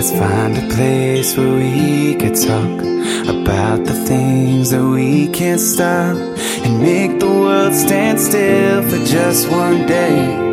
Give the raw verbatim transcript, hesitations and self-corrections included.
Let's find a place where we could talk about the things that we can't stop, and make the world stand still for just one day.